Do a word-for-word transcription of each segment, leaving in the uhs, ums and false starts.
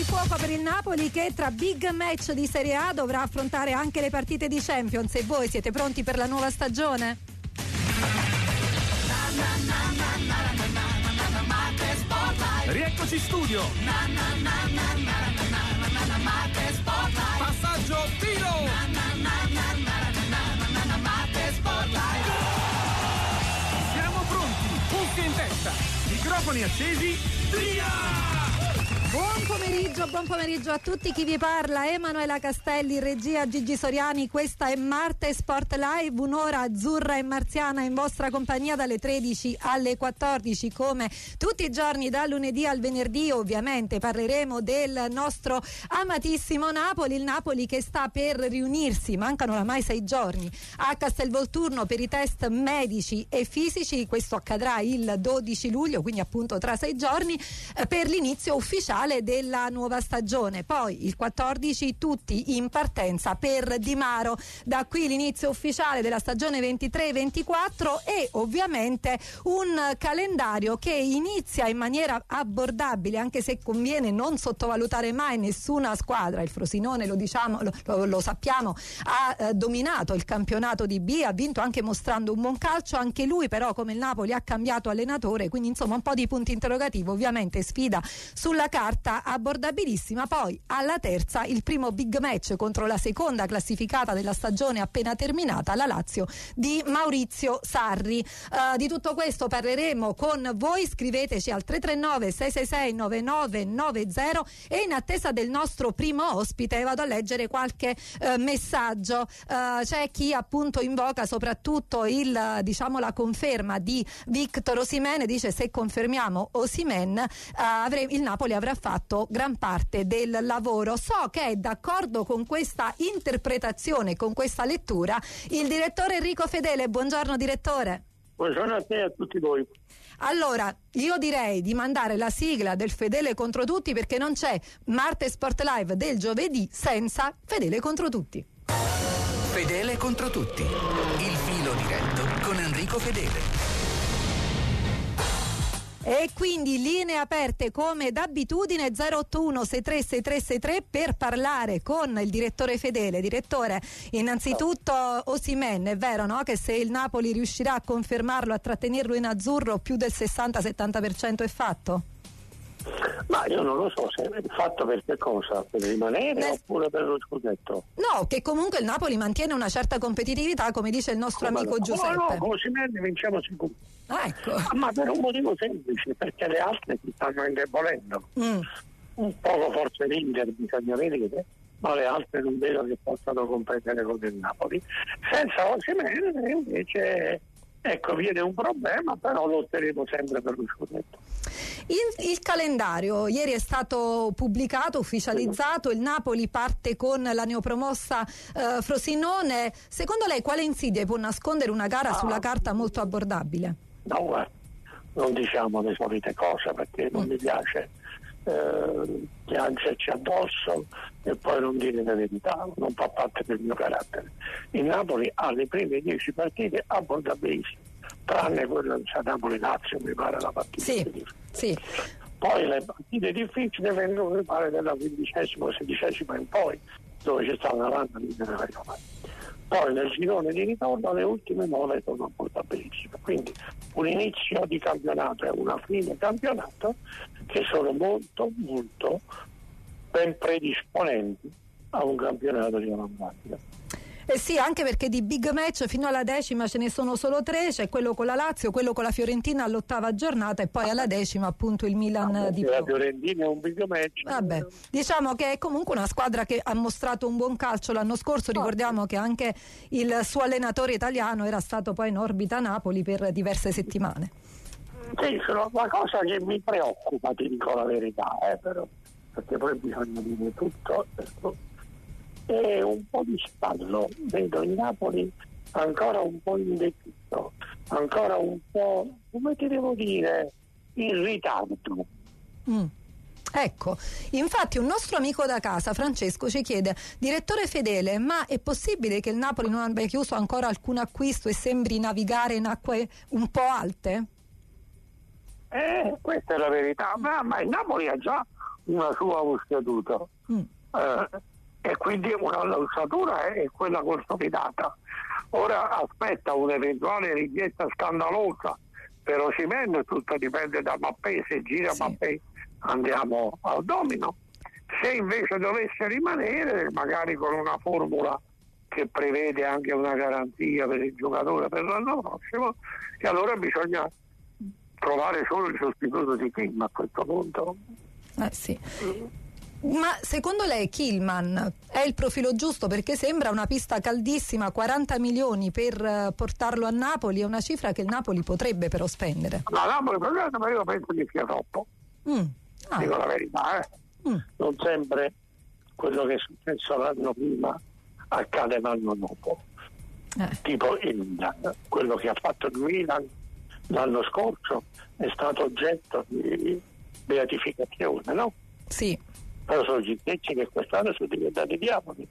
fuoco per il Napoli, che tra big match di Serie A dovrà affrontare anche le partite di Champions. E voi siete pronti per la nuova stagione? Rieccoci in studio. Passaggio tiro. Siamo pronti, cuffie in testa, microfoni accesi, via! Buon pomeriggio, buon pomeriggio a tutti. Chi vi parla Emanuela Castelli, regia Gigi Soriani. Questa è Marte Sport Live, un'ora azzurra e marziana in vostra compagnia dalle tredici alle quattordici, come tutti i giorni dal lunedì al venerdì. Ovviamente parleremo del nostro amatissimo Napoli, il Napoli che sta per riunirsi, mancano oramai sei giorni, a Castelvolturno per i test medici e fisici. Questo accadrà il dodici luglio, quindi appunto tra sei giorni, eh, per l'inizio ufficiale della nuova stagione. Poi il quattordici tutti in partenza per Di Maro, da qui l'inizio ufficiale della stagione ventitré ventiquattro e ovviamente un calendario che inizia in maniera abbordabile, anche se conviene non sottovalutare mai nessuna squadra. Il Frosinone, lo diciamo, lo, lo, lo sappiamo, ha eh, dominato il campionato di B, ha vinto anche mostrando un buon calcio. Anche lui però, come il Napoli, ha cambiato allenatore, quindi insomma un po' di punti interrogativi. Ovviamente sfida sulla carta abbordabilissima. Poi alla terza il primo big match contro la seconda classificata della stagione appena terminata, la Lazio di Maurizio Sarri. Uh, di tutto questo parleremo con voi. Scriveteci al tre tre nove sei sei sei nove nove nove zero e in attesa del nostro primo ospite vado a leggere qualche uh, messaggio. Uh, c'è chi appunto invoca soprattutto il diciamo la conferma di Victor Osimhen. Dice: se confermiamo Osimhen, uh, avre- il Napoli avrà fatto gran parte del lavoro. So che è d'accordo con questa interpretazione, con questa lettura, il direttore Enrico Fedele. Buongiorno direttore. Buongiorno a te e a tutti voi. Allora, io direi di mandare la sigla del Fedele contro tutti, perché non c'è Marte Sport Live del giovedì senza Fedele contro tutti. Fedele contro tutti, il filo diretto con Enrico Fedele. E quindi linee aperte come d'abitudine, zero otto uno sei tre sei tre sei tre per parlare con il direttore Fedele. Direttore, innanzitutto Osimhen, è vero, no? Che se il Napoli riuscirà a confermarlo, a trattenerlo in azzurro, più del sessanta settanta per cento è fatto? Ma io non lo so se è fatto per che cosa, per rimanere Nel... oppure per lo scudetto. No, che comunque il Napoli mantiene una certa competitività, come dice il nostro come amico no? Giuseppe. No, no, con Osimhen vinciamo sicuro. Ah, ecco. Ma per un motivo semplice, perché le altre si stanno indebolendo. Mm. Un poco forse l'Inter bisogna vedere, ma le altre non vedo che possano competere con il Napoli. Senza Osimhen invece, ecco, viene un problema, però lotteremo sempre per lo scudetto. Il, il calendario ieri è stato pubblicato, ufficializzato. Il Napoli parte con la neopromossa eh, Frosinone. Secondo lei quale insidie può nascondere una gara ah, sulla carta molto abbordabile? No, guarda, non diciamo le solite cose, perché non mm. mi piace eh, piangerci addosso e poi non dire la verità, non fa parte del mio carattere. Il Napoli ha le prime dieci partite abbordabilissime, tranne quella di Napoli-Lazio, mi pare la partita. Sì, sì. Poi le partite difficili vengono, mi pare, dalla quindicesima o sedicesima in poi, dove c'è stata l'Atalanta di Roma. Poi nel girone di ritorno le ultime nove sono abbordabilissime. Quindi un inizio di campionato e una fine campionato che sono molto, molto ben predisponenti a un campionato di avanguardia. Eh sì, anche perché di big match fino alla decima ce ne sono solo tre. C'è quello con la Lazio, quello con la Fiorentina all'ottava giornata e poi alla decima appunto il Milan ah, di la Fiorentina è un big match. Vabbè, diciamo che è comunque una squadra che ha mostrato un buon calcio l'anno scorso. Ricordiamo che anche il suo allenatore italiano era stato poi in orbita a Napoli per diverse settimane. Sì, sono la cosa che mi preoccupa, ti dico la verità, eh, però, perché poi bisogna dire tutto. Ecco. E un po' di stallo, vedo il Napoli ancora un po' indeciso, ancora un po', come ti devo dire, in ritardo. Mm. Ecco, infatti un nostro amico da casa, Francesco, ci chiede: direttore Fedele, ma è possibile che il Napoli non abbia chiuso ancora alcun acquisto e sembri navigare in acque un po' alte? Eh, questa è la verità, ma, ma il Napoli ha già una sua ossatura. Mm. Eh, e quindi una ossatura è quella consolidata. Ora aspetta un'eventuale richiesta scandalosa per Osimhen, tutto dipende da Mappé, se gira sì. Mappé andiamo al domino. Se invece dovesse rimanere, magari con una formula che prevede anche una garanzia per il giocatore per l'anno prossimo, e allora bisogna trovare solo il sostituto di Kim a questo punto. Eh sì. Mm. Ma secondo lei Kilman è il profilo giusto? Perché sembra una pista caldissima, quaranta milioni per portarlo a Napoli, è una cifra che il Napoli potrebbe però spendere. Ma Napoli, ma io penso che sia troppo. Mm. Ah. Dico la verità, eh. Mm. Non sempre quello che è successo l'anno prima accade l'anno dopo. Eh. Tipo il Milan, quello che ha fatto il Milan l'anno scorso è stato oggetto di beatificazione, no? Sì. Però sono gitecci che quest'anno sono diventati diavoli.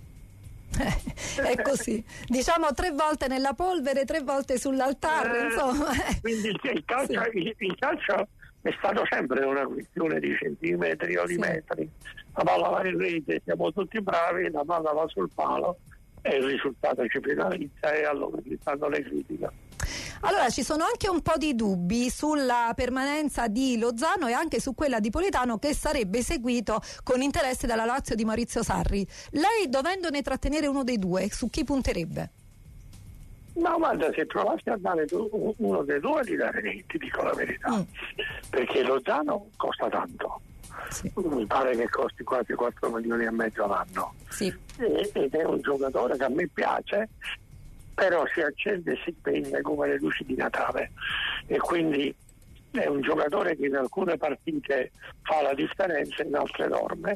Eh, è così, diciamo tre volte nella polvere, tre volte sull'altare, eh, insomma. Quindi il, il, calcio, sì. il, il calcio è stato sempre una questione di centimetri o di sì. metri. La palla va in rete, siamo tutti bravi, la palla va sul palo e il risultato ci penalizza, e allora ci stanno le critiche. Allora ci sono anche un po' di dubbi sulla permanenza di Lozano e anche su quella di Politano, che sarebbe seguito con interesse dalla Lazio di Maurizio Sarri. Lei, dovendone trattenere uno dei due, su chi punterebbe? Ma guarda, se provassi a dare uno dei due, ti, darei, ti dico la verità, mm. perché Lozano costa tanto. Sì. Mi pare che costi quasi quattro milioni e mezzo all'anno. Sì. E, ed è un giocatore che a me piace, però si accende e si spegne come le luci di Natale, e quindi è un giocatore che in alcune partite fa la differenza, in altre norme.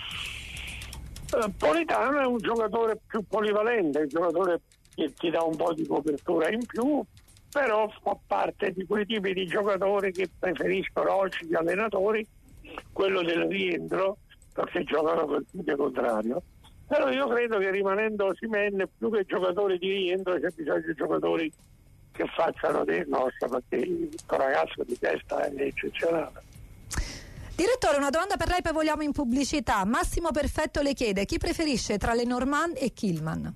Eh, Politano è un giocatore più polivalente, un giocatore che ti dà un po' di copertura in più, però fa parte di quei tipi di giocatori che preferiscono oggi gli allenatori quello del rientro, perché giocano col piede contrario. Però io credo che rimanendo Osimhen, più che giocatori di rientro, c'è bisogno di giocatori che facciano del nostro, perché questo ragazzo di testa è eccezionale. Direttore, una domanda per lei, poi vogliamo in pubblicità. Massimo Perfetto le chiede: chi preferisce tra Lenormand e Kilman?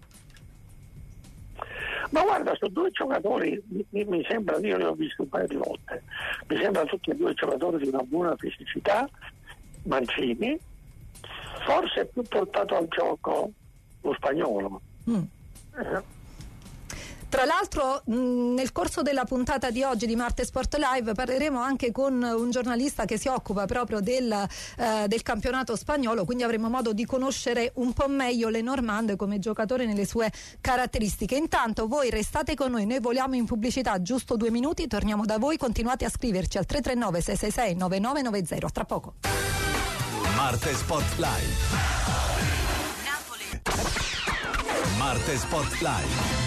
Ma guarda, sono due giocatori, mi, mi sembra, io li ho visti un paio di volte, mi sembra tutti e due giocatori di una buona fisicità. Mancini forse è più portato al gioco lo spagnolo. Mm. Eh. Tra l'altro mh, nel corso della puntata di oggi di Marte Sport Live parleremo anche con un giornalista che si occupa proprio del, eh, del campionato spagnolo, quindi avremo modo di conoscere un po' meglio Lenormand come giocatore nelle sue caratteristiche. Intanto voi restate con noi, noi voliamo in pubblicità giusto due minuti, torniamo da voi, continuate a scriverci al tre tre nove sei sei sei nove nove nove zero. Tra poco. Marte Sport Live. Napoli. Marte Sport Live.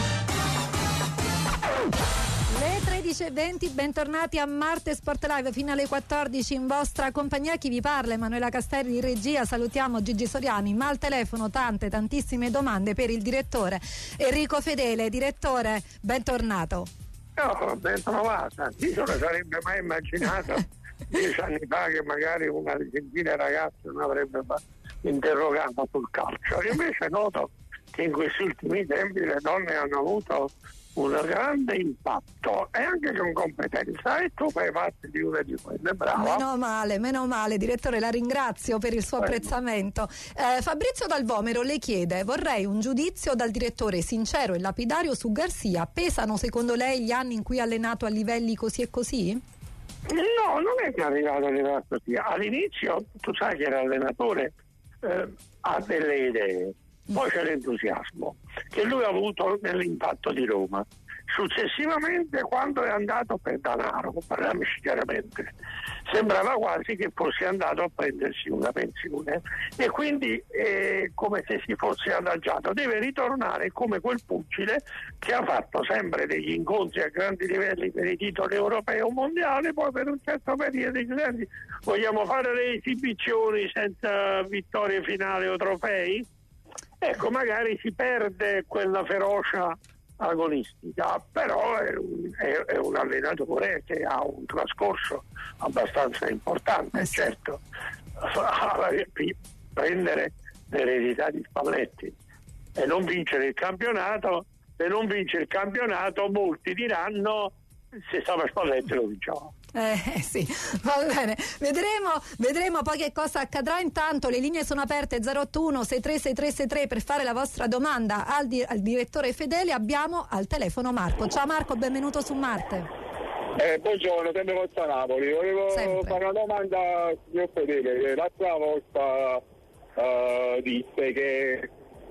Le tredici e venti, bentornati a Marte Sport Live fino alle quattordici in vostra compagnia. Chi vi parla? Emanuela Castelli in regia. Salutiamo Gigi Soriani, ma al telefono tante tantissime domande per il direttore Enrico Fedele. Direttore, bentornato. No, ben trovata. Io non sarebbe mai immaginato dieci anni fa che magari una gentile ragazza non avrebbe interrogato sul calcio. Invece noto che in questi ultimi tempi le donne hanno avuto un grande impatto e anche con competenza, e tu fai parte di una di quelle. Brava. Meno male, meno male, direttore, la ringrazio per il suo Prego. apprezzamento. Eh, Fabrizio Dalvomero le chiede: vorrei un giudizio dal direttore sincero e lapidario su Garcia. Pesano secondo lei gli anni in cui ha allenato a livelli così e così? No, non è che è arrivato a livello così. All'inizio tu sai che l'allenatore eh, ha delle idee, poi c'è l'entusiasmo che lui ha avuto nell'impatto di Roma. Successivamente, quando è andato per denaro, parliamoci chiaramente, sembrava quasi che fosse andato a prendersi una pensione, e quindi è come se si fosse adagiato. Deve ritornare come quel pugile che ha fatto sempre degli incontri a grandi livelli per i titoli europeo o mondiale, poi per un certo periodo di vogliamo fare le esibizioni senza vittorie finali o trofei. Ecco, magari si perde quella ferocia agonistica, però è un, è, è un allenatore che ha un trascorso abbastanza importante. Certo, prendere l'eredità di Spalletti e non vincere il campionato. Se non vince il campionato molti diranno se stava Spalletti lo vinciamo. Eh sì, va bene, vedremo, vedremo poi che cosa accadrà. Intanto le linee sono aperte zero otto uno sei tre sei tre sei tre per fare la vostra domanda al, di- al direttore Fedele. Abbiamo al telefono Marco. Ciao Marco, benvenuto su Marte. Eh, buongiorno, sempre Forza Napoli. Volevo Sempre. fare una domanda al signor Fedele. L'altra volta uh, disse che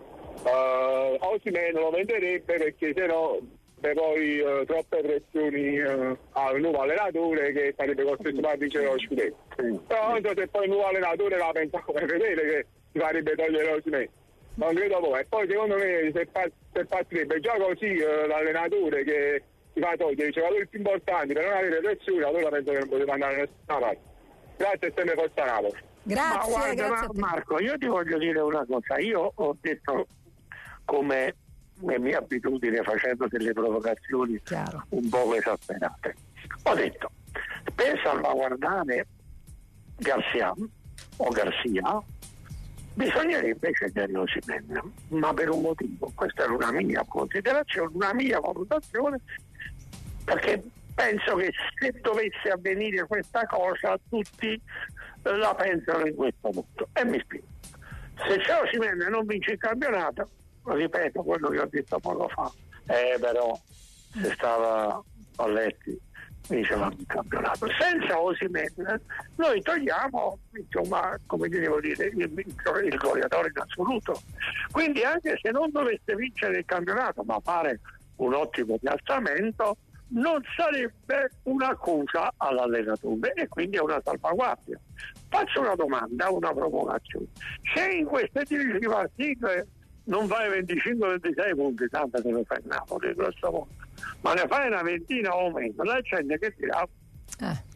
uh, Osimhen lo venderebbe perché sennò per poi uh, troppe pressioni uh, al nuovo allenatore che sarebbe costretto a vincere lo scudetto. Però non so se poi il nuovo allenatore la pensa come Fedele che si farebbe togliere Osimhen. Non credo poi. E poi secondo me se, pa- se partirebbe già così uh, l'allenatore che si fa togliere i giocatori più importanti per non avere pressione, allora penso che non poteva andare da nessuna parte. Grazie, sempre Forza Napoli. Grazie, Ma guarda, grazie ma- a te. Marco, io ti voglio dire una cosa. Io ho detto, come è mia abitudine, facendo delle provocazioni Chiaro. un po' esasperate, ho detto per salvaguardare Garcia o Garcia bisognerebbe scegliere Osimhen, ma per un motivo. Questa era una mia considerazione, una mia valutazione, perché penso che se dovesse avvenire questa cosa tutti la pensano in questo modo, e mi spiego. Se c'è Osimhen e non vince il campionato, ripeto quello che ho detto poco fa, eh però se stava Spalletti vinceva il campionato. Senza Osimhen noi togliamo, insomma, come devo dire, il, il goleatore in assoluto. Quindi anche se non dovesse vincere il campionato, ma fare un ottimo piazzamento, non sarebbe un'accusa all'allenatore e quindi è una salvaguardia. Faccio una domanda, una provocazione. Se in queste dieci partite non fai venticinque ventisei punti, tanto te lo fai il Napoli, grosso modo, ma ne fai una ventina o meno, la gente che dirà? Eh.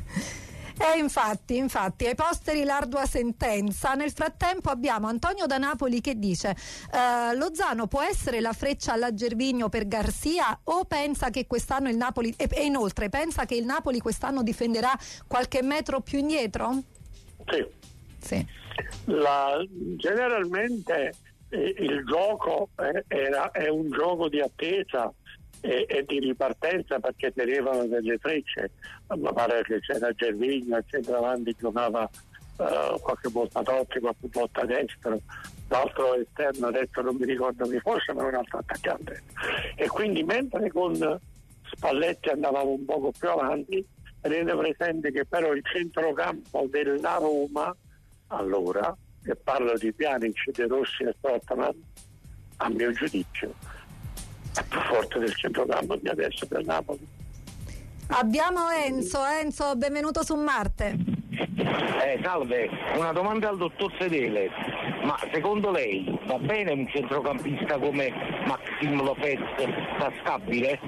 Eh, infatti, infatti, ai posteri l'ardua sentenza. Nel frattempo abbiamo Antonio da Napoli che dice eh, Lozano può essere la freccia alla Gervinho per Garcia o pensa che quest'anno il Napoli e, e inoltre pensa che il Napoli quest'anno difenderà qualche metro più indietro? Sì. Sì. La, generalmente eh, il gioco eh, era, è un gioco di attesa e, e di ripartenza, perché tenevano delle frecce. Mi pare che c'era Gervinho al centravanti, giocava uh, qualche volta Totti, qualche volta a destro, l'altro esterno adesso non mi ricordo chi fosse, ma un altro attaccante, e quindi mentre con Spalletti andavamo un poco più avanti, rende presente che però il centrocampo della Roma allora, e parlo di Pjanic, De Rossi e Strootman, a mio giudizio è più forte del centrocampo di adesso del Napoli. Abbiamo Enzo. Enzo, benvenuto su Marte. Eh, salve, una domanda al dottor Fedele, ma secondo lei va bene un centrocampista come Maxim Lopez tascabile?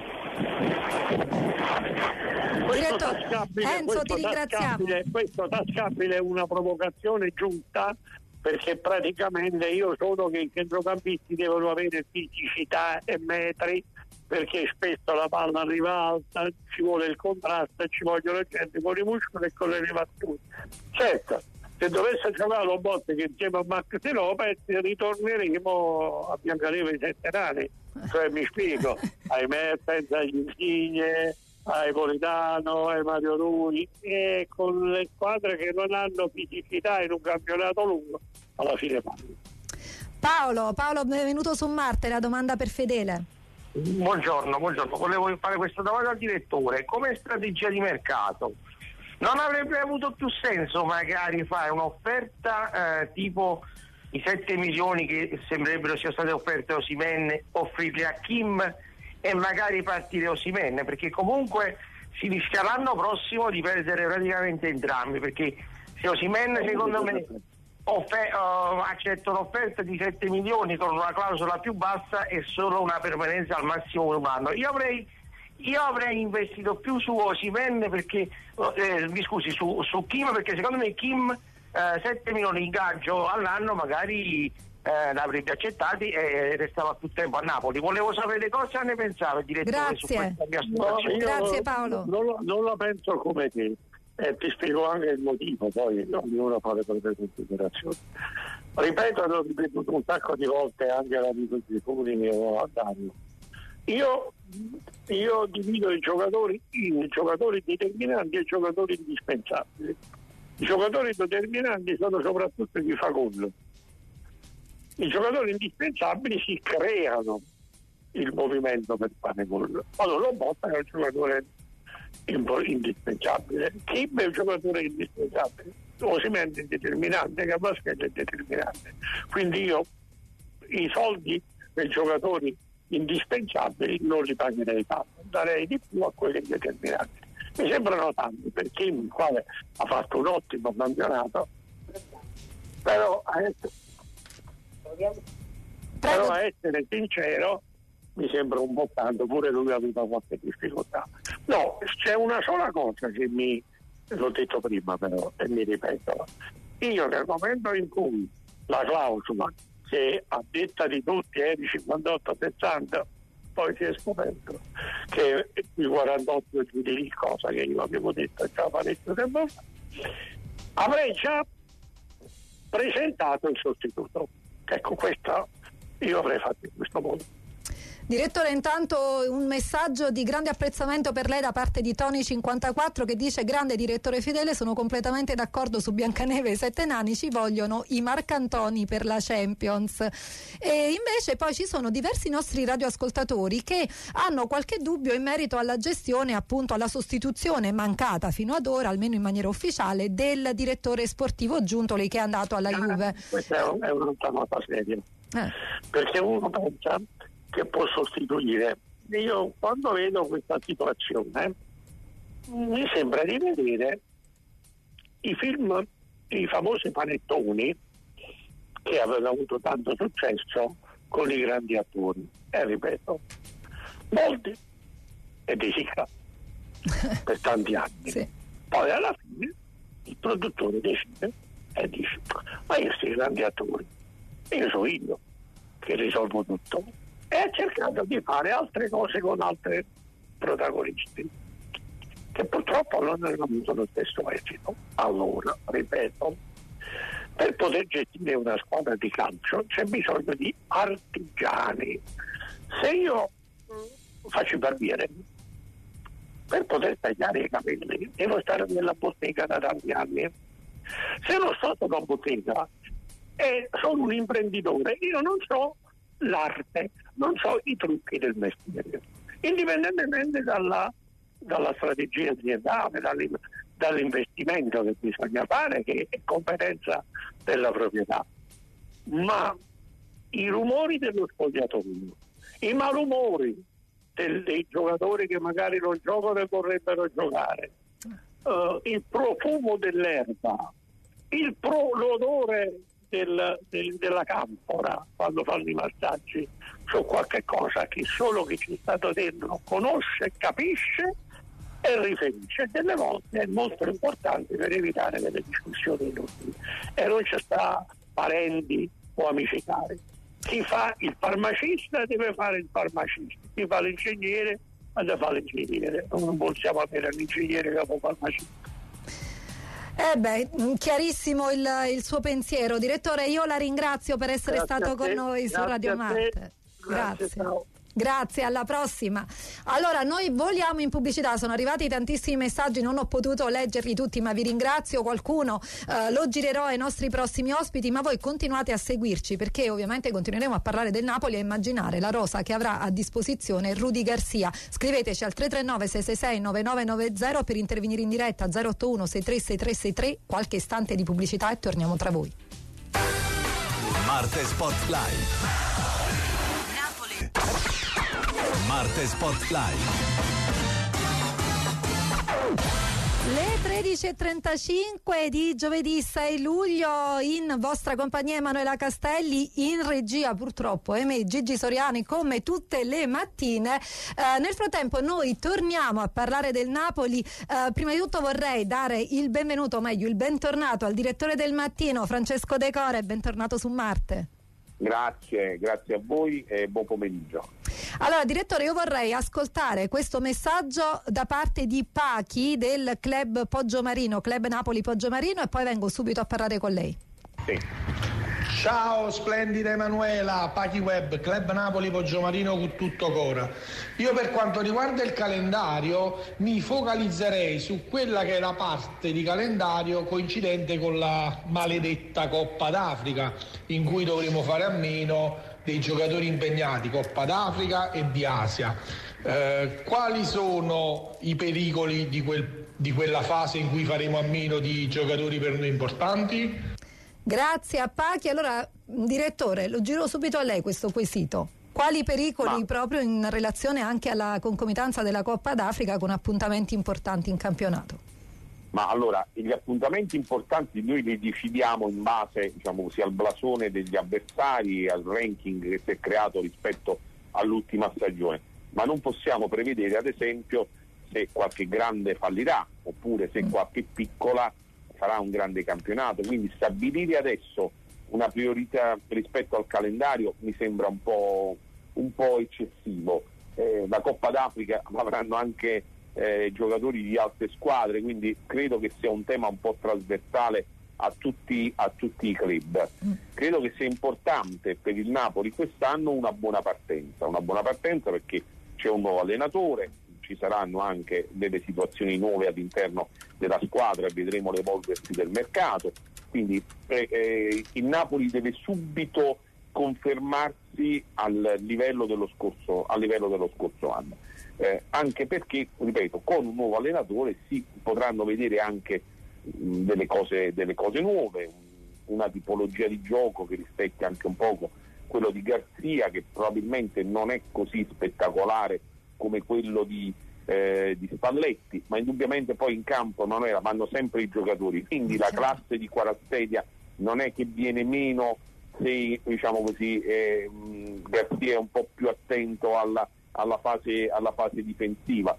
Questo Direttore, tascabile, Enzo, questo ti ringraziamo. tascabile, questo tascabile è una provocazione giusta, perché praticamente io sono che i centrocampisti devono avere fisicità e metri, perché spesso la palla arriva alta, ci vuole il contrasto e ci vogliono gente con i muscoli e con le elevazioni. Certo, se dovesse giocare lo Botte che insieme a Maxi Lopez ritorneremo a Biancaneve i sette nani, cioè mi spiego, ai Mertens, agli Insigne, ai Politano, ai Mario Rui, e con le squadre che non hanno fisicità in un campionato lungo alla fine fanno. Paolo, Paolo, benvenuto su Marte, la domanda per Fedele. Buongiorno, buongiorno, volevo fare questa domanda al direttore. Come strategia di mercato non avrebbe avuto più senso magari fare un'offerta eh, tipo i sette milioni che sembrerebbero siano state offerte a Osimhen, offrirli a Kim e magari partire Osimhen, perché comunque si rischia l'anno prossimo di perdere praticamente entrambi, perché se Osimhen secondo me offer- uh, accetta un'offerta di sette milioni con una clausola più bassa e solo una permanenza al massimo un anno, io avrei io avrei investito più su Osimhen, perché eh, mi scusi su, su Kim, perché secondo me Kim eh, sette milioni di ingaggio all'anno magari eh, l'avrebbe accettati e restava più tempo a Napoli. Volevo sapere cosa ne pensava il direttore su Grazie. questa mia No, situazione. Grazie, io Paolo. Non, non la penso come te, e ti spiego anche il motivo, poi ognuno fa le proprie considerazioni. Ripeto, l'ho ripetuto un sacco di volte anche all'amico Zifuni o a Dario. Io, io divido i giocatori in giocatori determinanti e giocatori indispensabili. I giocatori determinanti sono soprattutto chi fa gol. I giocatori indispensabili si creano il movimento per fare gol. Allora lo Botta è un giocatore indispensabile. Kim è un giocatore indispensabile. Osimhen è determinante, Cabaschelli è determinante. Quindi io i soldi dei giocatori indispensabili non li pagherei tanto, darei di più a quelli determinanti. Mi sembrano tanti per Kim, il quale ha fatto un ottimo campionato, però a essere, però a essere sincero mi sembra un po' tanto, pure lui ha avuto qualche difficoltà. No, c'è una sola cosa che mi, l'ho detto prima però, e mi ripeto, io nel momento in cui la clausola, che a detta di tutti è di cinquantotto sessanta, poi si è scoperto che il quarantotto è più di cosa che io avevo detto già parecchio tempo fa, avrei già presentato il sostituto. Ecco, questo io avrei fatto in questo modo. Direttore, intanto un messaggio di grande apprezzamento per lei da parte di Tony cinquantaquattro che dice: grande direttore fedele, sono completamente d'accordo su Biancaneve e i Sette Nani, ci vogliono i Marcantoni per la Champions. E invece poi ci sono diversi nostri radioascoltatori che hanno qualche dubbio in merito alla gestione, appunto alla sostituzione mancata fino ad ora, almeno in maniera ufficiale, del direttore sportivo Giuntoli che è andato alla Juve. Questa è, un, è un'altra nota seria, eh. perché uno pensa che può sostituire. Io quando vedo questa situazione mi sembra di vedere i film, i famosi panettoni che avevano avuto tanto successo con i grandi attori, e ripeto, molti e di Sica per tanti anni. Sì. Poi alla fine il produttore decide e dice: ma io questi grandi attori, io sono io che risolvo tutto, e ha cercato di fare altre cose con altri protagonisti che purtroppo non hanno avuto lo stesso esito. Allora, ripeto, per poter gestire una squadra di calcio c'è bisogno di artigiani. Se io faccio il barbiere, per poter tagliare i capelli devo stare nella bottega da tanti anni. Se non sto nella bottega e sono un imprenditore, io non so l'arte, non so i trucchi del mestiere, indipendentemente dalla, dalla strategia aziendale, dall'investimento che bisogna fare, che è competenza della proprietà. Ma i rumori dello spogliatoio, i malumori del, dei giocatori che magari non giocano e vorrebbero giocare, uh, il profumo dell'erba, il pro, l'odore Del, del, della campora quando fanno i massaggi su qualche cosa che solo chi ci è stato dentro conosce, capisce e riferisce. Delle volte è molto importante per evitare delle discussioni inutili, e non ci sta parenti o amici cari. Chi fa il farmacista deve fare il farmacista, chi fa l'ingegnere deve fare l'ingegnere, non possiamo avere l'ingegnere capo farmacista. Eh beh, chiarissimo il, il suo pensiero. Direttore, io la ringrazio per essere Grazie stato con noi su Radio Marte. Grazie. Grazie. Grazie, alla prossima. Allora, noi voliamo in pubblicità, sono arrivati tantissimi messaggi, non ho potuto leggerli tutti, ma vi ringrazio. Qualcuno eh, lo girerò ai nostri prossimi ospiti, ma voi continuate a seguirci, perché ovviamente continueremo a parlare del Napoli e a immaginare la rosa che avrà a disposizione Rudy Garcia. Scriveteci al tre tre nove sei sei sei nove nove nove zero per intervenire in diretta, zero otto uno sei tre sei tre sei tre. Qualche istante di pubblicità e torniamo tra voi. Marte Spotlight. Marte Spotlight. Le tredici e trentacinque di giovedì sei luglio, in vostra compagnia Emanuela Castelli, in regia purtroppo e me Gigi Soriani come tutte le mattine. Eh, nel frattempo noi torniamo a parlare del Napoli. Eh, prima di tutto vorrei dare il benvenuto, o meglio il bentornato al direttore del mattino Francesco De Core, bentornato su Marte. Grazie, grazie a voi e buon pomeriggio. Allora, direttore, io vorrei ascoltare questo messaggio da parte di Pachi del club Poggiomarino, club Napoli Poggiomarino, e poi vengo subito a parlare con lei. Sì. Ciao splendida Emanuela, Pachi Web, Club Napoli Poggiomarino con tutto cora. Io per quanto riguarda il calendario mi focalizzerei su quella che è la parte di calendario coincidente con la maledetta Coppa d'Africa, in cui dovremo fare a meno dei giocatori impegnati, Coppa d'Africa e di Asia. Eh, quali sono i pericoli di, quel, di quella fase in cui faremo a meno di giocatori per noi importanti? Grazie a Pachi. Allora, direttore, lo giro subito a lei questo quesito. Quali pericoli Ma... proprio in relazione anche alla concomitanza della Coppa d'Africa con appuntamenti importanti in campionato? Ma allora, gli appuntamenti importanti noi li decidiamo in base, diciamo così, al blasone degli avversari, al ranking che si è creato rispetto all'ultima stagione, ma non possiamo prevedere, ad esempio, se qualche grande fallirà oppure se Mm. qualche piccola farà un grande campionato, quindi stabilire adesso una priorità rispetto al calendario mi sembra un po', un po' eccessivo. Eh, la Coppa d'Africa avranno anche eh, giocatori di altre squadre, quindi credo che sia un tema un po' trasversale a tutti, a tutti i club. Credo che sia importante per il Napoli quest'anno una buona partenza, una buona partenza perché c'è un nuovo allenatore, ci saranno anche delle situazioni nuove all'interno della squadra e vedremo l'evolversi del mercato, quindi eh, eh, il Napoli deve subito confermarsi al livello dello scorso, al livello dello scorso anno, eh, anche perché, ripeto, con un nuovo allenatore si potranno vedere anche mh, delle cose, delle cose nuove, una tipologia di gioco che rispecchia anche un poco quello di Garzia, che probabilmente non è così spettacolare come quello di, eh, di Spalletti, ma indubbiamente poi in campo non era, vanno sempre i giocatori, quindi la classe di Kvaratskhelia non è che viene meno se, diciamo così, eh, Garzia è un po' più attento alla, alla, fase, alla fase difensiva.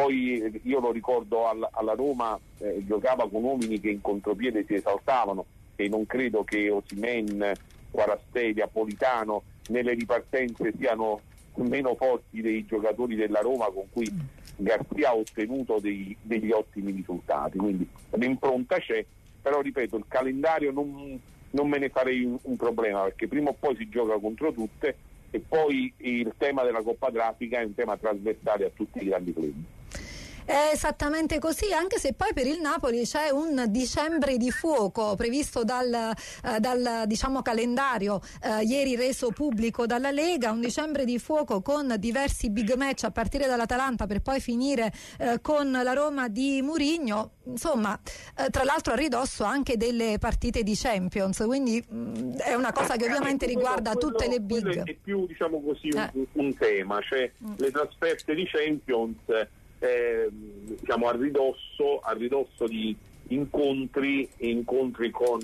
Poi io lo ricordo alla, alla Roma, eh, giocava con uomini che in contropiede si esaltavano, e non credo che Osimhen, Kvaratskhelia, Politano nelle ripartenze siano meno forti dei giocatori della Roma con cui Garzia ha ottenuto dei, degli ottimi risultati, quindi l'impronta c'è, però ripeto, il calendario non, non me ne farei un, un problema, perché prima o poi si gioca contro tutte, e poi il tema della Coppa d'Africa è un tema trasversale a tutti i grandi club. È esattamente così, anche se poi per il Napoli c'è un dicembre di fuoco previsto dal, eh, dal diciamo calendario eh, ieri reso pubblico dalla Lega, un dicembre di fuoco con diversi big match a partire dall'Atalanta per poi finire eh, con la Roma di Mourinho, insomma eh, tra l'altro a ridosso anche delle partite di Champions, quindi mh, è una cosa che ovviamente quello, riguarda quello, tutte le big. Quello è più, diciamo così, eh. un, un tema, cioè mm. le trasferte di Champions Eh, diciamo a ridosso, a ridosso di incontri incontri con,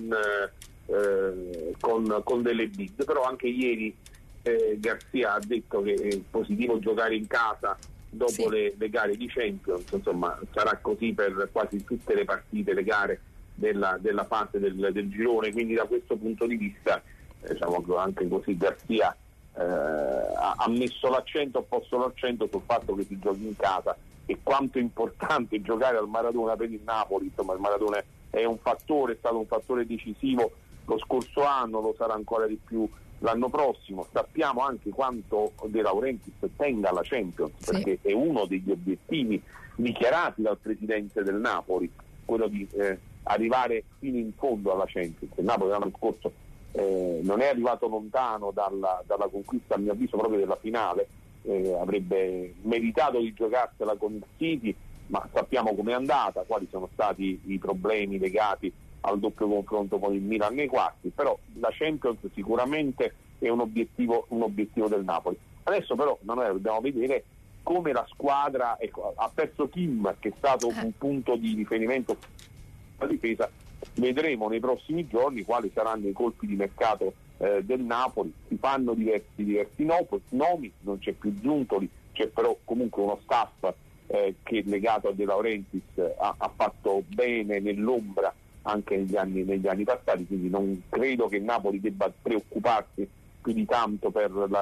eh, con, con delle big, però anche ieri eh, Garzia ha detto che è positivo giocare in casa dopo sì. le, le gare di Champions, insomma sarà così per quasi tutte le partite, le gare della, della fase del, del girone, quindi da questo punto di vista eh, diciamo anche così Garzia eh, ha, ha messo l'accento, ha posto l'accento sul fatto che si giochi in casa e quanto è importante giocare al Maradona per il Napoli. Insomma, il Maradona è un fattore, è stato un fattore decisivo lo scorso anno, lo sarà ancora di più l'anno prossimo. Sappiamo anche quanto De Laurentiis tenga alla Champions, sì. perché è uno degli obiettivi dichiarati dal presidente del Napoli, quello di eh, arrivare fino in fondo alla Champions. Il Napoli l'anno scorso eh, non è arrivato lontano dalla, dalla conquista, a mio avviso, proprio della finale. Eh, avrebbe meritato di giocarsela con il City, ma sappiamo com'è andata, quali sono stati i problemi legati al doppio confronto con il Milan nei quarti, però la Champions sicuramente è un obiettivo, un obiettivo del Napoli. Adesso però noi dobbiamo vedere come la squadra, ecco, ha perso Kim, che è stato un punto di riferimento alla difesa, vedremo nei prossimi giorni quali saranno i colpi di mercato Eh, del Napoli. Si fanno diversi, diversi nomi, non c'è più Giuntoli, c'è però comunque uno staff eh, che legato a De Laurentiis ha, ha fatto bene nell'ombra anche negli anni, negli anni passati, quindi non credo che Napoli debba preoccuparsi più di tanto per la,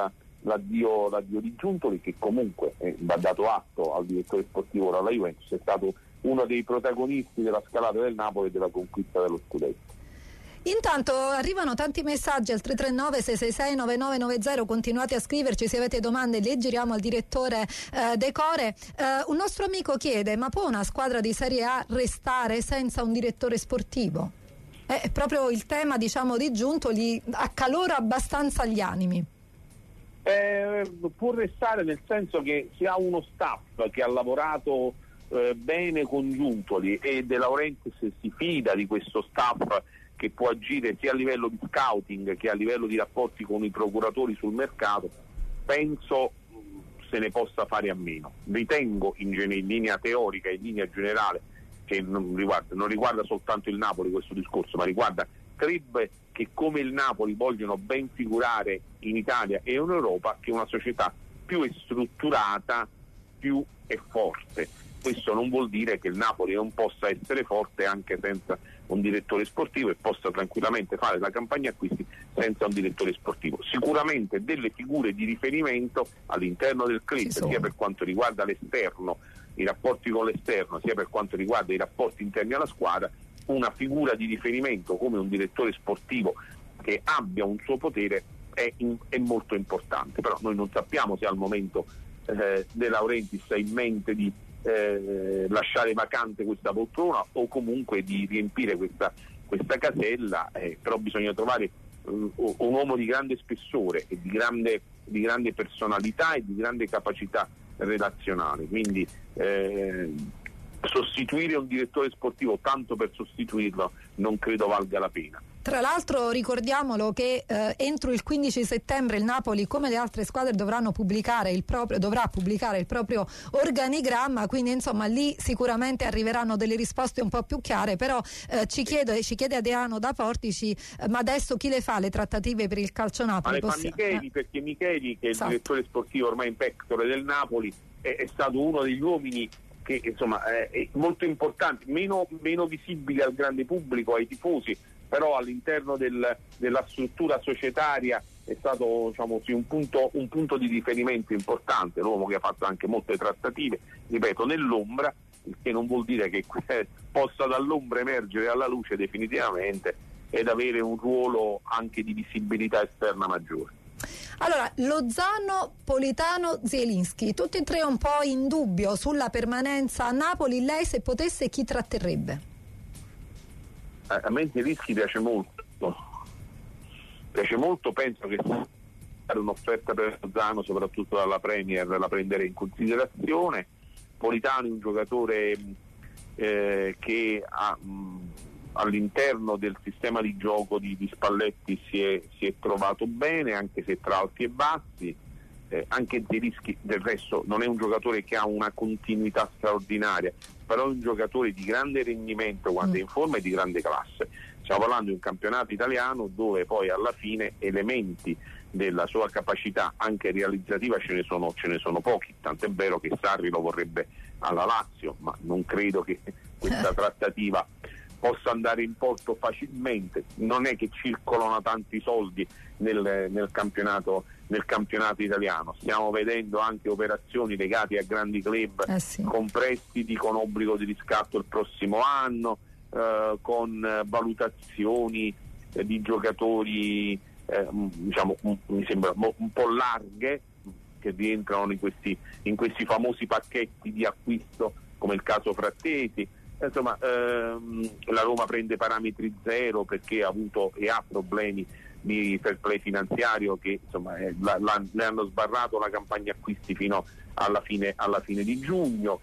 l'addio, l'addio di Giuntoli, che comunque eh, va dato atto al direttore sportivo della Juventus, è stato uno dei protagonisti della scalata del Napoli e della conquista dello scudetto. Intanto arrivano tanti messaggi al tre tre nove sei sei sei nove nove nove zero, continuate a scriverci se avete domande, le giriamo al direttore eh, Decore. Eh, un nostro amico chiede: ma può una squadra di Serie A restare senza un direttore sportivo? È proprio il tema, diciamo, di Giuntoli accalora abbastanza gli animi. Eh, può restare nel senso che si ha uno staff che ha lavorato eh, bene con Giuntoli e De Laurentiis si fida di questo staff che può agire sia a livello di scouting che a livello di rapporti con i procuratori sul mercato. Penso se ne possa fare a meno. Ritengo in, gen- in linea teorica, in linea generale, che non riguarda, non riguarda soltanto il Napoli questo discorso, ma riguarda club che come il Napoli vogliono ben figurare in Italia e in Europa, che una società più è strutturata, più è forte. Questo non vuol dire che il Napoli non possa essere forte anche senza un direttore sportivo e possa tranquillamente fare la campagna acquisti senza un direttore sportivo. Sicuramente delle figure di riferimento all'interno del club, sia per quanto riguarda l'esterno, i rapporti con l'esterno, sia per quanto riguarda i rapporti interni alla squadra, una figura di riferimento come un direttore sportivo che abbia un suo potere è, in, è molto importante. Però noi non sappiamo se al momento eh, De Laurentiis ha in mente di Eh, lasciare vacante questa poltrona o comunque di riempire questa, questa casella, eh, però bisogna trovare uh, un uomo di grande spessore e di grande, di grande personalità e di grande capacità relazionale, quindi eh, sostituire un direttore sportivo tanto per sostituirlo non credo valga la pena. Tra l'altro ricordiamolo che eh, entro il quindici settembre il Napoli, come le altre squadre, dovranno pubblicare il proprio, dovrà pubblicare il proprio organigramma, quindi insomma lì sicuramente arriveranno delle risposte un po' più chiare, però eh, ci, chiede, ci chiede Adriano da Portici, eh, ma adesso chi le fa le trattative per il calcio Napoli? Ma le fa Micheli, eh? perché Micheli, che è il esatto. direttore sportivo ormai in pectore del Napoli, è, è stato uno degli uomini che insomma è, è molto importante, meno, meno visibile al grande pubblico, ai tifosi, però all'interno del, della struttura societaria è stato, diciamo, sì, un, punto, un punto di riferimento importante, l'uomo che ha fatto anche molte trattative, ripeto, nell'ombra, il che non vuol dire che eh, possa dall'ombra emergere alla luce definitivamente ed avere un ruolo anche di visibilità esterna maggiore. Allora, Lozano, Politano, Zielinski, tutti e tre un po' in dubbio sulla permanenza a Napoli. Lei, se potesse, chi tratterrebbe? A me Zielinski piace molto, piace molto, penso che fare un'offerta per Lozano, soprattutto dalla Premier, la prendere in considerazione. Politano è un giocatore eh, che ha, mh, all'interno del sistema di gioco di, di Spalletti si è, si è trovato bene, anche se tra alti e bassi. Eh, anche Zielinski del resto non è un giocatore che ha una continuità straordinaria, però è un giocatore di grande rendimento quando è in forma e di grande classe. Stiamo parlando di un campionato italiano dove poi alla fine elementi della sua capacità anche realizzativa ce ne sono, ce ne sono pochi, tant'è vero che Sarri lo vorrebbe alla Lazio, ma non credo che questa trattativa possa andare in porto facilmente. Non è che circolano tanti soldi nel, nel campionato nel campionato italiano, stiamo vedendo anche operazioni legate a grandi club eh sì. con prestiti, con obbligo di riscatto il prossimo anno, eh, con valutazioni eh, di giocatori eh, diciamo un, mi sembra un po' larghe, che rientrano in questi, in questi famosi pacchetti di acquisto, come il caso Frattesi. Insomma, ehm, la Roma prende parametri zero perché ha avuto e ha problemi di fair play finanziario che insomma eh, la, la, ne hanno sbarrato la campagna acquisti fino alla fine, alla fine di giugno.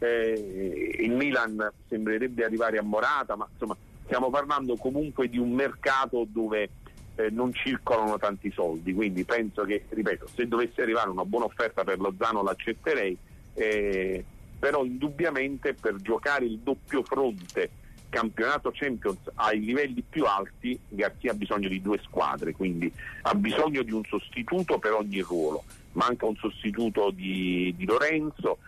Eh, il Milan sembrerebbe arrivare a Morata, ma insomma stiamo parlando comunque di un mercato dove eh, non circolano tanti soldi, quindi penso che, ripeto, se dovesse arrivare una buona offerta per Lozano l'accetterei, eh, però indubbiamente per giocare il doppio fronte campionato Champions ai livelli più alti Garzia ha bisogno di due squadre, quindi ha bisogno di un sostituto per ogni ruolo. Manca un sostituto di, di Lorenzo,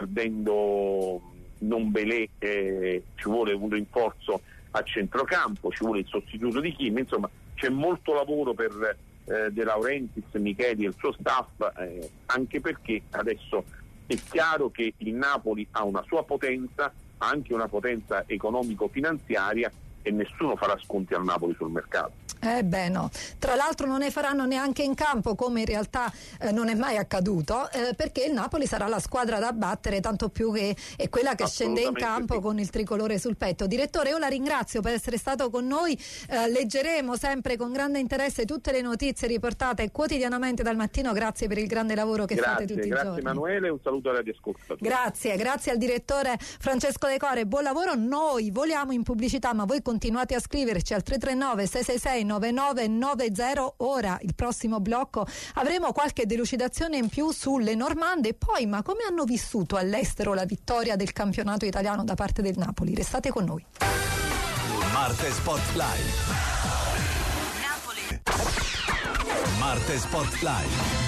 perdendo Ndombele eh, ci vuole un rinforzo a centrocampo, ci vuole il sostituto di Kim, insomma c'è molto lavoro per, eh, De Laurentiis, Micheli e il suo staff, eh, anche perché adesso è chiaro che il Napoli ha una sua potenza, anche una potenza economico-finanziaria, e nessuno farà sconti al Napoli sul mercato. Eh beh no, tra l'altro non ne faranno neanche in campo, come in realtà eh, non è mai accaduto, eh, perché il Napoli sarà la squadra da battere, tanto più che è quella che scende in campo sì. con il tricolore sul petto. Direttore, io la ringrazio per essere stato con noi, eh, leggeremo sempre con grande interesse tutte le notizie riportate quotidianamente dal mattino. Grazie per il grande lavoro che grazie, fate tutti i giorni. Grazie Emanuele, un saluto alle ascoltatori. Grazie, grazie al direttore Francesco De Core, buon lavoro. Noi voliamo in pubblicità, ma voi continuate a scriverci al tre tre nove sei sei sei nove nove nove zero. Ora il prossimo blocco avremo qualche delucidazione in più sulle normande e poi ma come hanno vissuto all'estero la vittoria del campionato italiano da parte del Napoli. Restate con noi. Marte Spotlight. Napoli. Marte Spotlight.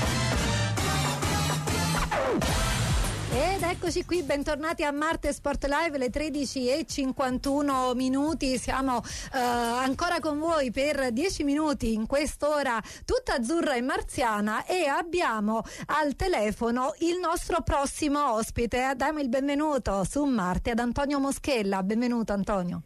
Ed eccoci qui, bentornati a Marte Sport Live, le tredici e cinquantuno minuti. Siamo eh, ancora con voi per dieci minuti in quest'ora tutta azzurra e marziana, e abbiamo al telefono il nostro prossimo ospite. Diamo il benvenuto su Marte ad Antonio Moschella. Benvenuto Antonio.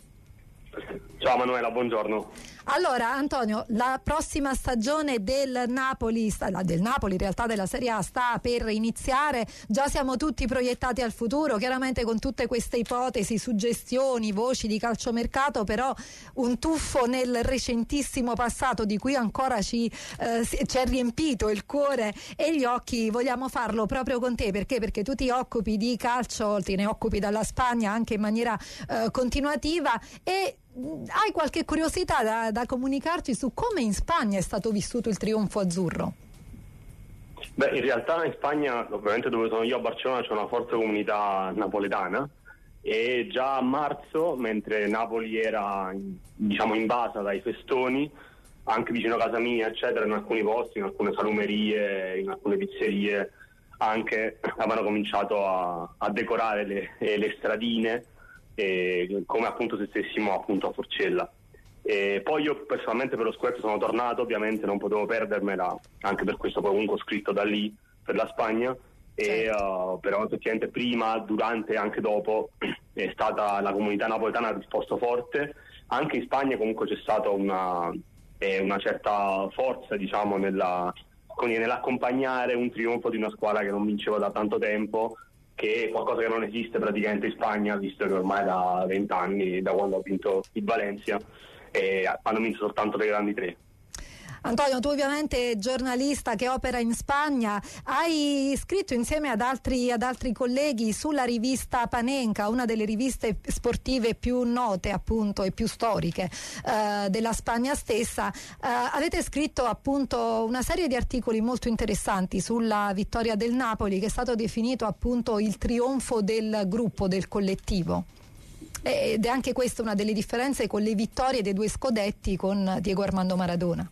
Ciao Manuela, buongiorno. Allora Antonio, la prossima stagione del Napoli, del Napoli in realtà della Serie A, sta per iniziare. Già siamo tutti proiettati al futuro, chiaramente con tutte queste ipotesi, suggestioni, voci di calciomercato, però un tuffo nel recentissimo passato di cui ancora ci, eh, ci è riempito il cuore e gli occhi. Vogliamo farlo proprio con te, perché? Perché tu ti occupi di calcio, te ne occupi dalla Spagna anche in maniera eh, continuativa, e hai qualche curiosità da, da comunicarci su come in Spagna è stato vissuto il trionfo azzurro? Beh, in realtà in Spagna, ovviamente dove sono io a Barcellona, c'è una forte comunità napoletana, e già a marzo, mentre Napoli era diciamo invasa dai festoni, anche vicino a casa mia eccetera, in alcuni posti, in alcune salumerie, in alcune pizzerie anche avevano cominciato a, a decorare le, le stradine, E come appunto se stessimo appunto a Forcella. E poi io personalmente per lo squarto sono tornato, ovviamente non potevo perdermela, anche per questo poi comunque ho scritto da lì per la Spagna, e uh, però effettivamente prima, durante e anche dopo è stata la comunità napoletana ha risposto forte. Anche in Spagna comunque c'è stata una, eh, una certa forza diciamo nella, nell'accompagnare un trionfo di una squadra che non vinceva da tanto tempo, che è qualcosa che non esiste praticamente in Spagna, visto che ormai da vent'anni, da quando ha vinto il Valencia, e hanno vinto soltanto le grandi tre. Antonio, tu ovviamente giornalista che opera in Spagna, hai scritto insieme ad altri, ad altri colleghi sulla rivista Panenka, una delle riviste sportive più note appunto e più storiche eh, della Spagna stessa. Eh, avete scritto appunto una serie di articoli molto interessanti sulla vittoria del Napoli, che è stato definito appunto il trionfo del gruppo, del collettivo. Ed è anche questa una delle differenze con le vittorie dei due scudetti con Diego Armando Maradona.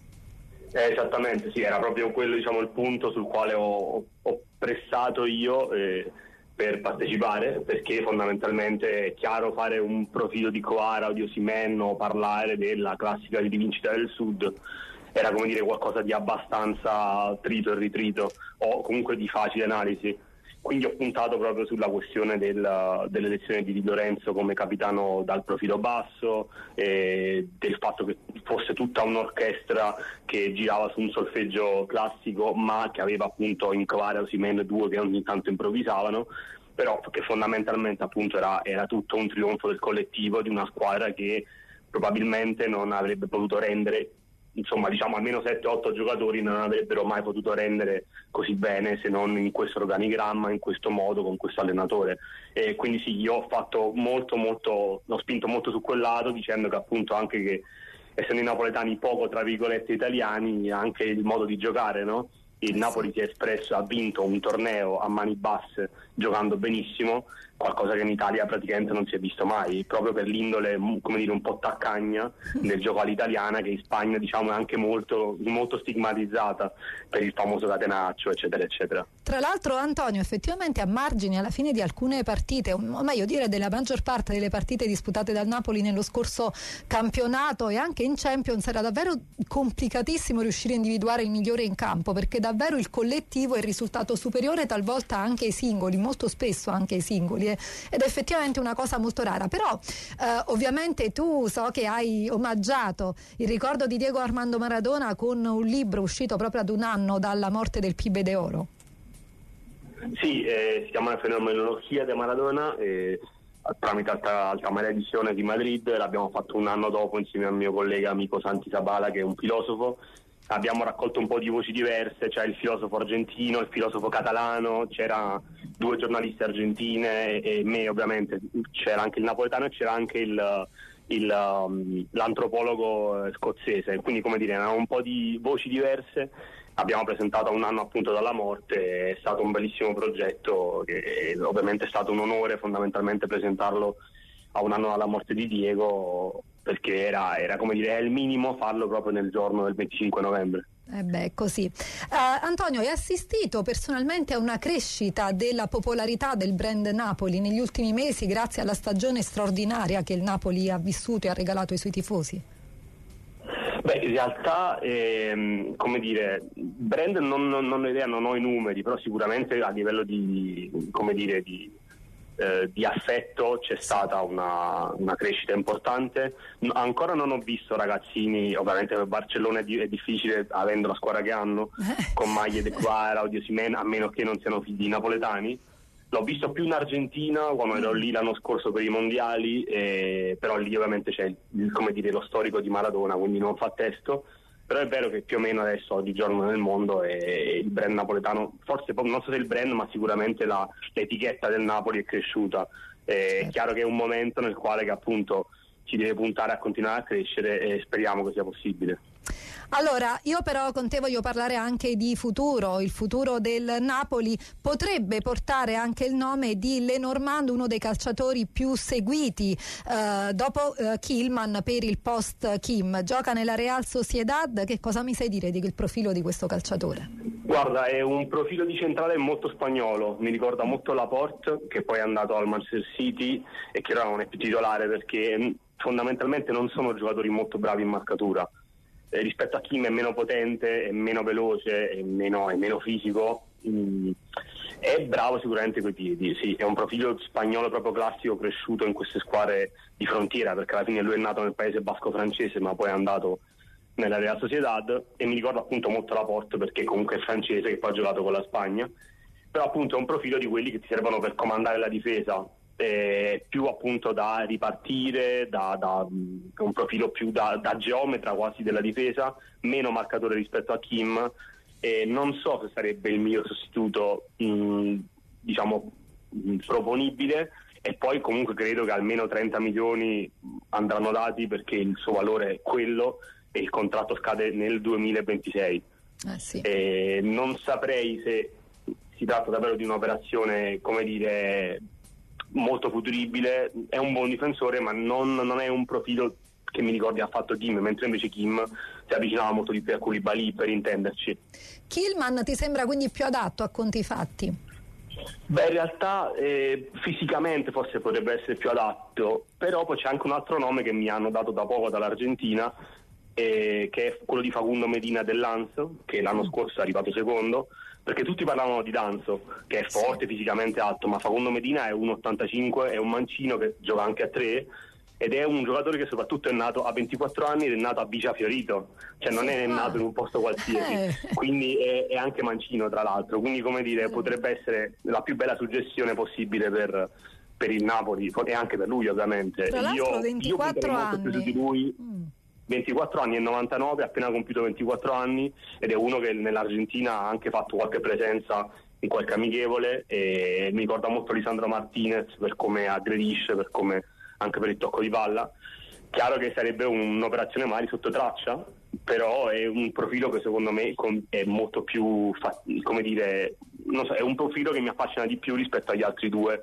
Eh, esattamente, sì, era proprio quello diciamo il punto sul quale ho, ho pressato io eh, per partecipare, perché fondamentalmente è chiaro fare un profilo di Kvara o di Osimhen o parlare della classica rivincita del Sud era come dire qualcosa di abbastanza trito e ritrito, o comunque di facile analisi. Quindi ho puntato proprio sulla questione del, dell'elezione di Di Lorenzo come capitano dal profilo basso, e del fatto che fosse tutta un'orchestra che girava su un solfeggio classico, ma che aveva appunto in Kvara e Osimhen due che ogni tanto improvvisavano, però che fondamentalmente appunto era, era tutto un trionfo del collettivo, di una squadra che probabilmente non avrebbe potuto rendere, insomma diciamo almeno sette otto giocatori non avrebbero mai potuto rendere così bene se non in questo organigramma, in questo modo, con questo allenatore. E quindi sì, io ho fatto molto molto ho spinto molto su quel lato, dicendo che appunto anche che essendo i napoletani poco tra virgolette italiani, anche il modo di giocare, no? Il Napoli si è espresso, ha vinto un torneo a mani basse giocando benissimo, qualcosa che in Italia praticamente non si è visto mai, proprio per l'indole, come dire, un po' taccagna del gioco all'italiana, che in Spagna diciamo è anche molto, molto stigmatizzata per il famoso catenaccio, eccetera eccetera. Tra l'altro, Antonio, effettivamente a margine alla fine di alcune partite, o meglio dire della maggior parte delle partite disputate dal Napoli nello scorso campionato e anche in Champions, era davvero complicatissimo riuscire a individuare il migliore in campo, perché davvero il collettivo è il risultato superiore talvolta anche ai singoli, molto spesso anche ai singoli, eh, ed è effettivamente una cosa molto rara. Però eh, ovviamente tu so che hai omaggiato il ricordo di Diego Armando Maradona con un libro uscito proprio ad un anno dalla morte del Pibe de Oro. Sì, eh, si chiama Fenomenologia di Maradona, eh, tramite altra, altra maledizione di Madrid. L'abbiamo fatto un anno dopo insieme al mio collega amico Santi Sabala, che è un filosofo. Abbiamo raccolto un po' di voci diverse, c'è il filosofo argentino, il filosofo catalano, c'era due giornaliste argentine e, e me ovviamente, c'era anche il napoletano e c'era anche il, il, um, l'antropologo scozzese, quindi come dire erano un po' di voci diverse. Abbiamo presentato un anno appunto dalla morte, è stato un bellissimo progetto, che ovviamente è stato un onore fondamentalmente presentarlo a un anno dalla morte di Diego, perché era, era come dire, è il minimo farlo proprio nel giorno del venticinque novembre. Eh beh, così. Uh, Antonio, hai assistito personalmente a una crescita della popolarità del brand Napoli negli ultimi mesi grazie alla stagione straordinaria che il Napoli ha vissuto e ha regalato ai suoi tifosi? Beh, in realtà, ehm, come dire, brand non, non, non ho idea, non ho i numeri, però sicuramente a livello di, come dire, di, eh, di affetto c'è stata una, una crescita importante. No, ancora non ho visto ragazzini, ovviamente per Barcellona è, di, è difficile avendo la squadra che hanno, con maglie De Quara o di Osimhen, a meno che non siano figli napoletani. L'ho visto più in Argentina quando ero lì l'anno scorso per i mondiali, eh, però lì ovviamente c'è il, come dire, lo storico di Maradona, quindi non fa testo. Però è vero che più o meno adesso oggigiorno nel mondo è il brand napoletano, forse non so se il brand, ma sicuramente la, l'etichetta del Napoli è cresciuta. Eh, è chiaro che è un momento nel quale che appunto si deve puntare a continuare a crescere e speriamo che sia possibile. Allora, io però con te voglio parlare anche di futuro. Il futuro del Napoli potrebbe portare anche il nome di Lenormand, uno dei calciatori più seguiti eh, dopo eh, Kilman per il post Kim. Gioca nella Real Sociedad. Che cosa mi sai dire del profilo di questo calciatore? Guarda, è un profilo di centrale molto spagnolo, mi ricorda molto Laporte, che poi è andato al Manchester City e che ora non è più titolare perché fondamentalmente non sono giocatori molto bravi in marcatura. Eh, rispetto a Kim è meno potente, è meno veloce, è meno, è meno fisico, mm, è bravo sicuramente coi piedi, sì, è un profilo spagnolo proprio classico, cresciuto in queste squadre di frontiera, perché alla fine lui è nato nel paese basco francese ma poi è andato nella Real Sociedad, e mi ricorda appunto molto Laporte perché comunque è francese, che poi ha giocato con la Spagna, però appunto è un profilo di quelli che ti servono per comandare la difesa, eh, più appunto da ripartire, da, da un profilo più da, da geometra quasi della difesa, meno marcatore rispetto a Kim, e non so se sarebbe il mio sostituto mh, diciamo mh, proponibile, e poi comunque credo che almeno trenta milioni andranno dati perché il suo valore è quello e il contratto scade nel duemilaventisei. Eh sì. E non saprei se si tratta davvero di un'operazione, come dire, molto futuribile. È un buon difensore ma non, non è un profilo che mi ricordi ha fatto Kim, mentre invece Kim si avvicinava molto di più a Koulibaly, per intenderci. Kilman ti sembra quindi più adatto a conti fatti? Beh, in realtà eh, fisicamente forse potrebbe essere più adatto, però poi c'è anche un altro nome che mi hanno dato da poco dall'Argentina, eh, che è quello di Facundo Medina del Lanzo, che l'anno scorso è arrivato secondo, perché tutti parlavano di Danzo, che è forte, fisicamente alto, ma Facundo Medina è uno virgola ottantacinque, è un mancino che gioca anche a tre, ed è un giocatore che soprattutto è nato a ventiquattro anni ed è nato a Bicia Fiorito, cioè non è nato in un posto qualsiasi, eh. quindi è, è anche mancino tra l'altro, quindi come dire potrebbe essere la più bella suggestione possibile per, per il Napoli e anche per lui ovviamente. Tra l'altro io, ventiquattro io anni. più su di lui. Mm. ventiquattro anni e novantanove, ha appena compiuto ventiquattro anni, ed è uno che nell'Argentina ha anche fatto qualche presenza in qualche amichevole, e mi ricorda molto Lisandro Martinez per come aggredisce, per come anche per il tocco di palla. Chiaro che sarebbe un'operazione magari sotto traccia, però è un profilo che secondo me è molto più, come dire, non so, è un profilo che mi affascina di più rispetto agli altri due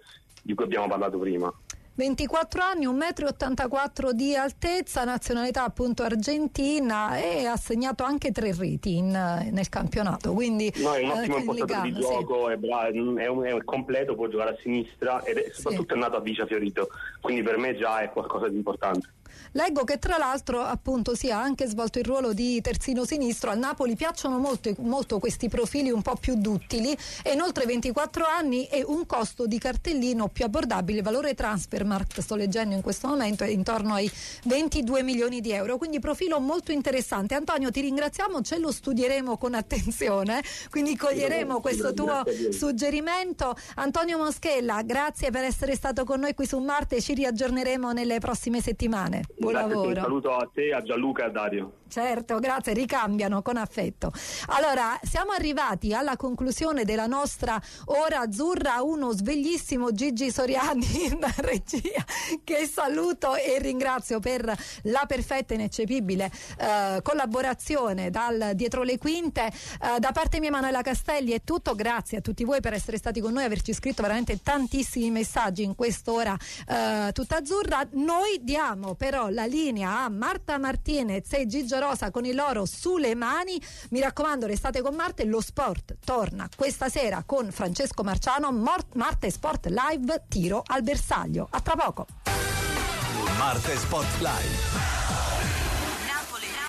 di cui abbiamo parlato prima. ventiquattro anni, un metro e ottantaquattro di altezza, nazionalità appunto argentina, e ha segnato anche tre reti in, nel campionato, quindi no, è un ottimo eh, impostatore di gioco, sì. è, bravo, è, un, è completo, può giocare a sinistra ed è, soprattutto sì. è nato a Vicia Fiorito, quindi per me già è qualcosa di importante. Leggo che tra l'altro appunto sia anche svolto il ruolo di terzino sinistro. Al Napoli piacciono molto, molto questi profili un po' più duttili, e inoltre ventiquattro anni e un costo di cartellino più abbordabile. Il valore Transfermarkt, sto leggendo in questo momento, è intorno ai ventidue milioni di euro, quindi profilo molto interessante. Antonio, ti ringraziamo, ce lo studieremo con attenzione, quindi coglieremo questo tuo suggerimento. Antonio Moschella, grazie per essere stato con noi qui su Marte, ci riaggiorneremo nelle prossime settimane. Buon grazie, lavoro. Un saluto a te, a Gianluca e a Dario. Certo, grazie, ricambiano con affetto. Allora, siamo arrivati alla conclusione della nostra ora azzurra. Uno sveglissimo Gigi Soriani in regia, che saluto e ringrazio per la perfetta e ineccepibile eh, collaborazione dal dietro le quinte. Eh, da parte mia, Emanuela Castelli, è tutto. Grazie a tutti voi per essere stati con noi, averci scritto veramente tantissimi messaggi in quest'ora eh, tutta azzurra. Noi diamo però la linea a Marta Martinez e Gigio Rosa con il loro Sulle Mani. Mi raccomando, restate con Marte, lo sport torna questa sera con Francesco Marciano. Mort- Marte Sport Live, tiro al bersaglio. A tra poco. Marte Sport Live.